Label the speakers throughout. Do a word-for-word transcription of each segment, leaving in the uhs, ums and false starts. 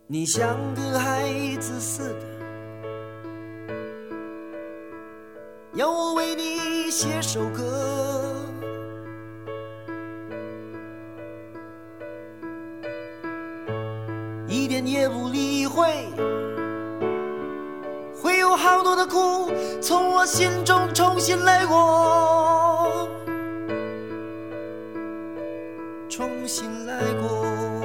Speaker 1: 你像个孩子似的，要我为你写首歌。一点也不理会，会有好多的苦从我心中重新来过，重新来过，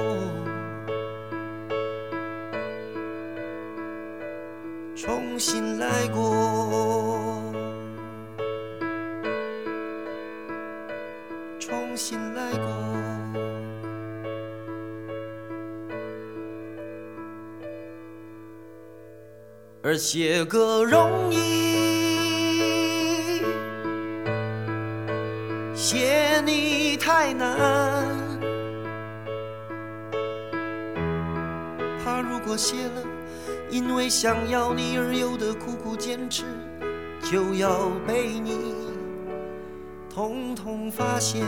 Speaker 1: 重新来过，重新来过。而写歌容易，写你太难，怕如果写了，因为想要你而有的苦苦坚持，就要被你统统发现，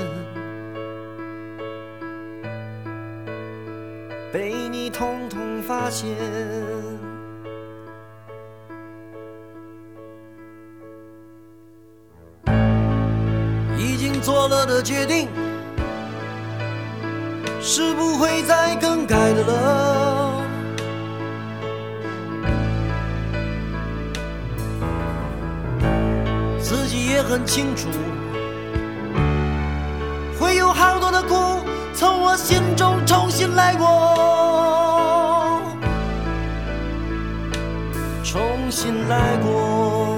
Speaker 1: 被你统统发现。已经做了的决定，是不会再更改的了。自己也很清楚，会有好多的苦从我心中重新来过，重新来过，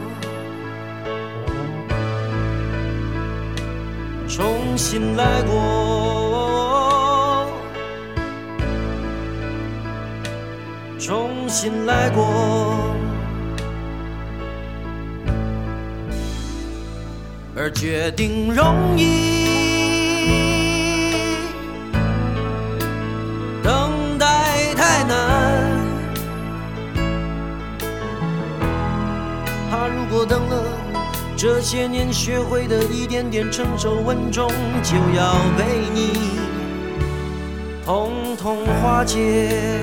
Speaker 1: 重新来过，重新来过。而决定容易，等待太难，怕如果等了，这些年学会的一点点成熟稳重，就要被你统统化解，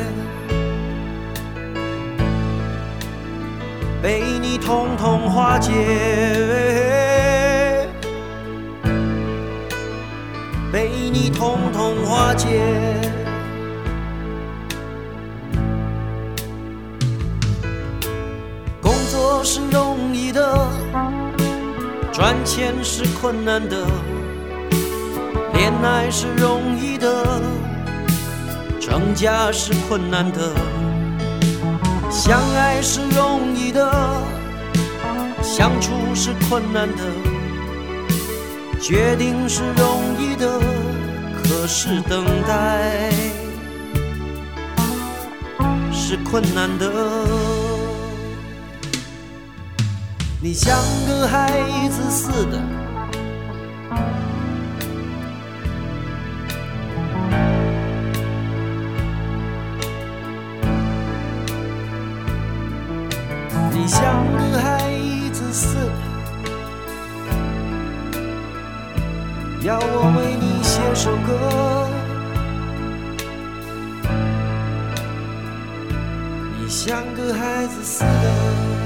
Speaker 1: 被你统统化解，被你统统化解。工作是容易的，赚钱是困难的，恋爱是容易的，成家是困难的，相爱是容易的，相处是困难的，决定是容易的，可是等待是困难的。你像个孩子似的，你像个孩子似的，要我为你写首歌。你像个孩子似的。